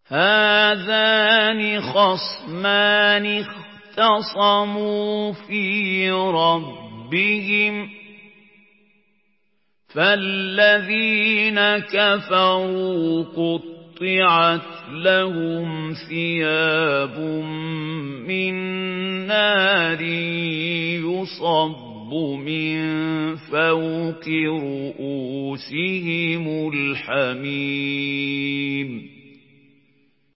هَٰذَانِ خَصْمَانِ اخْتَصَمُوا فِي رَبِّهِمْ فَالَّذِينَ كَفَرُوا قُطِّعَتْ لَهُمْ ثِيَابٌ مِّن نَّارٍ يُصَبُّ مِن فَوْقِ رُءُوسِهِمُ الْحَمِيمُ